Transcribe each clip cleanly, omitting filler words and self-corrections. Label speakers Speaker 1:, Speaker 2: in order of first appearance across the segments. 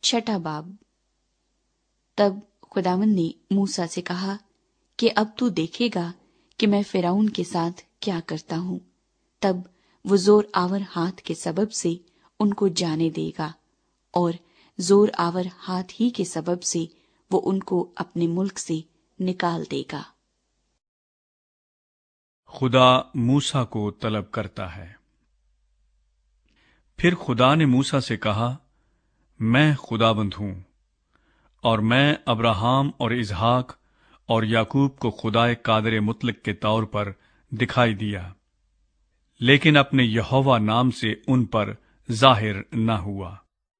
Speaker 1: چھٹا باب۔ تب خداوند نے موسیٰ سے کہا کہ اب تو دیکھے گا کہ میں فرعون کے ساتھ کیا کرتا ہوں۔ تب وہ زور آور ہاتھ کے سبب سے ان کو جانے دے گا، اور زور آور ہاتھ ہی کے سبب سے وہ ان کو اپنے ملک سے نکال دے گا۔
Speaker 2: خدا موسیٰ کو طلب کرتا ہے۔ پھر خدا نے موسیٰ سے کہا، میں خداوند ہوں، اور میں ابراہیم اور اسحاق اور یعقوب کو خدائے قادر مطلق کے طور پر دکھائی دیا، لیکن اپنے یہوہ نام سے ان پر ظاہر نہ ہوا،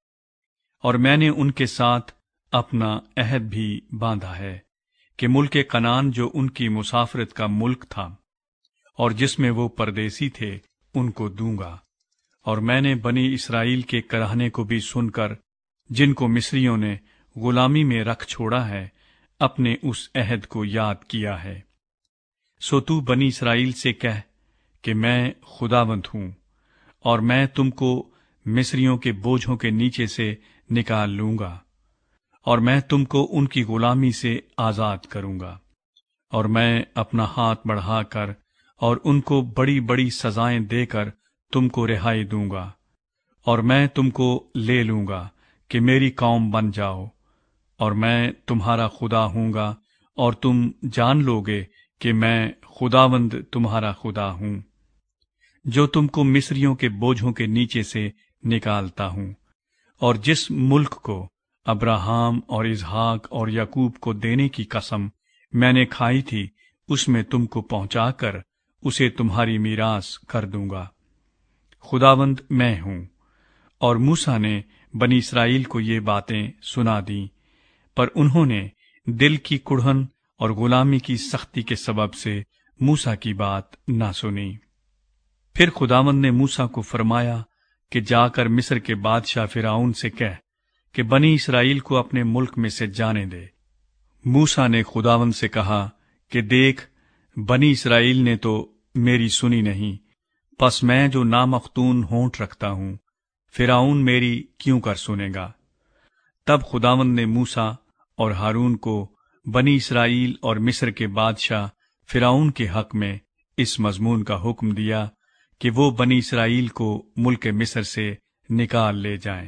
Speaker 2: اور میں نے ان کے ساتھ اپنا عہد بھی باندھا ہے کہ ملک کنعان جو ان کی مسافرت کا ملک تھا اور جس میں وہ پردیسی تھے ان کو دوں گا۔ اور میں نے بنی اسرائیل کے کراہنے کو بھی سن کر، جن کو مصریوں نے غلامی میں رکھ چھوڑا ہے، اپنے اس عہد کو یاد کیا ہے۔ سو تو بنی اسرائیل سے کہہ کہ میں خداوند ہوں، اور میں تم کو مصریوں کے بوجھوں کے نیچے سے نکال لوں گا، اور میں تم کو ان کی غلامی سے آزاد کروں گا، اور میں اپنا ہاتھ بڑھا کر اور ان کو بڑی بڑی سزائیں دے کر تم کو رہائی دوں گا، اور میں تم کو لے لوں گا کہ میری قوم بن جاؤ، اور میں تمہارا خدا ہوں گا، اور تم جان لو گے کہ میں خداوند تمہارا خدا ہوں، جو تم کو مصریوں کے بوجھوں کے نیچے سے نکالتا ہوں، اور جس ملک کو ابراہیم اور اسحاق اور یعقوب کو دینے کی قسم میں نے کھائی تھی، اس میں تم کو پہنچا کر اسے تمہاری میراث کر دوں گا۔ خداوند میں ہوں۔ اور موسیٰ نے بنی اسرائیل کو یہ باتیں سنا دیں، پر انہوں نے دل کی کڑھن اور غلامی کی سختی کے سبب سے موسیٰ کی بات نہ سنی۔ پھر خداوند نے موسیٰ کو فرمایا کہ جا کر مصر کے بادشاہ فرعون سے کہہ کہ بنی اسرائیل کو اپنے ملک میں سے جانے دے۔ موسیٰ نے خداوند سے کہا کہ دیکھ، بنی اسرائیل نے تو میری سنی نہیں، پس میں جو نامختون ہونٹ رکھتا ہوں، فرعون میری کیوں کر سنے گا؟ تب خداوند نے موسیٰ اور ہارون کو بنی اسرائیل اور مصر کے بادشاہ فرعون کے حق میں اس مضمون کا حکم دیا کہ وہ بنی اسرائیل کو ملک مصر سے نکال لے جائیں۔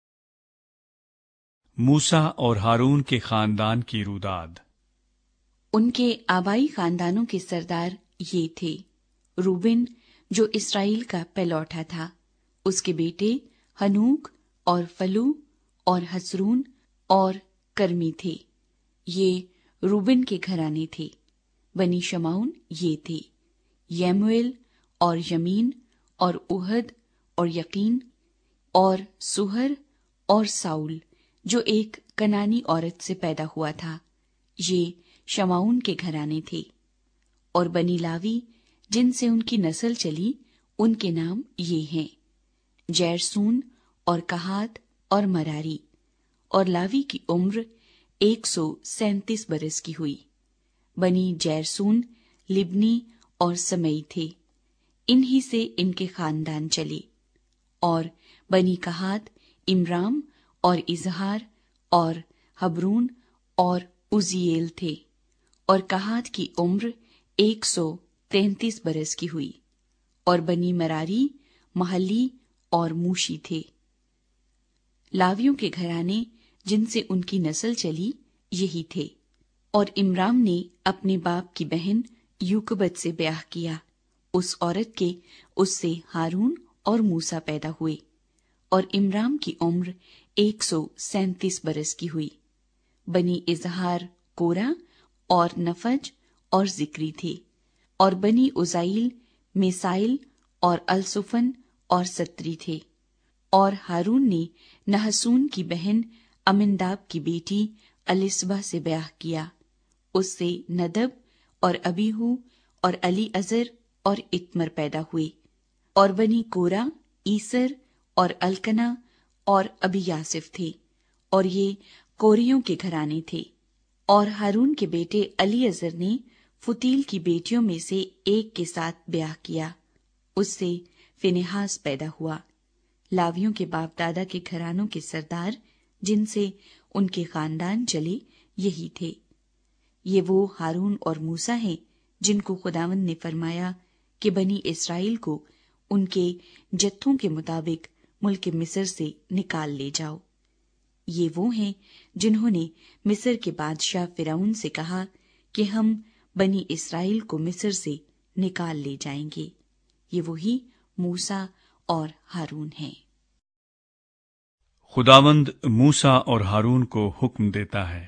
Speaker 2: موسیٰ اور ہارون کے خاندان کی روداد۔
Speaker 1: ان کے آبائی خاندانوں کے سردار یہ تھے: روبن جو اسرائیل کا پہلوٹا تھا، اس کے بیٹے ہنوک اور فلو اور حسرون اور کرمی تھے، یہ روبن کے گھرانے تھے۔ بنی شمعون یہ تھے: یمویل اور یمین اور احد اور یقین اور سہر اور ساؤل جو ایک کنانی عورت سے پیدا ہوا تھا، یہ شمعون کے گھرانے تھے۔ اور بنی لاوی جن سے ان کی نسل چلی، ان کے نام یہ ہیں: جیرسون اور کہات اور مراری۔ اور لاوی کی عمر 137 برس کی ہوئی۔ بنی جیرسون لبنی اور سمئی تھے، انہی سے ان کے خاندان چلے۔ اور بنی کہات امرام اور اظہار اور حبرون اور عزیل تھے۔ اور کہات کی عمر 133 برس کی ہوئی۔ اور بنی مراری محلی اور موشی تھے۔ لاویوں کے گھرانے جن سے ان کی نسل چلی یہی تھے۔ اور امرام نے اپنے باپ کی بہن یوکبت سے بیاہ کیا، اس عورت کے اس سے ہارون اور موسیٰ پیدا ہوئے۔ اور امرام کی عمر 137 برس کی ہوئی۔ بنی اظہار کورا اور نفج اور ذکری تھے۔ اور بنی عزائیل میسائل اور الصفن اور ستری تھے۔ اور ہارون نے نحسون کی بہن امنداب کی بیٹی الیسبا سے بیاہ کیا، اس سے ندب اور ابیہو اور علی عزر اور اتمر پیدا ہوئے۔ اور بنی کورا ایسر اور الکنا اور ابیاسف تھے، اور یہ کوریوں کے گھرانے تھے۔ اور ہارون کے بیٹے علی عزر نے فتیل کی بیٹیوں میں سے ایک کے ساتھ بیاہ کیا، اس سے فنہاس پیدا ہوا۔ لاویوں کے باپ دادا کے گھرانوں کے سردار جن سے ان کے خاندان چلے یہی تھے۔ یہ وہ ہارون اور موسیٰ ہیں جن کو خداوند نے فرمایا کہ بنی اسرائیل کو ان کے جتھوں کے مطابق ملک مصر سے نکال لے جاؤ۔ یہ وہ ہیں جنہوں نے مصر کے بادشاہ فرعون سے کہا کہ ہم بنی اسرائیل کو مصر سے نکال لے جائیں گے۔ یہ وہی موسیٰ اور ہارون ہیں۔
Speaker 2: خداوند موسیٰ اور ہارون کو حکم دیتا ہے۔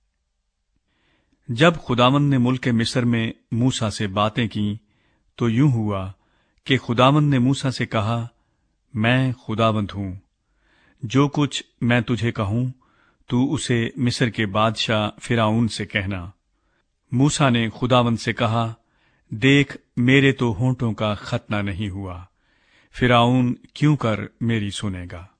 Speaker 2: جب خداوند نے ملک مصر میں موسیٰ سے باتیں کیں تو یوں ہوا کہ خداوند نے موسیٰ سے کہا، میں خداوند ہوں، جو کچھ میں تجھے کہوں تو اسے مصر کے بادشاہ فرعون سے کہنا۔ موسیٰ نے خداوند سے کہا، دیکھ میرے تو ہونٹوں کا ختنہ نہیں ہوا، فرعون کیوں کر میری سنے گا؟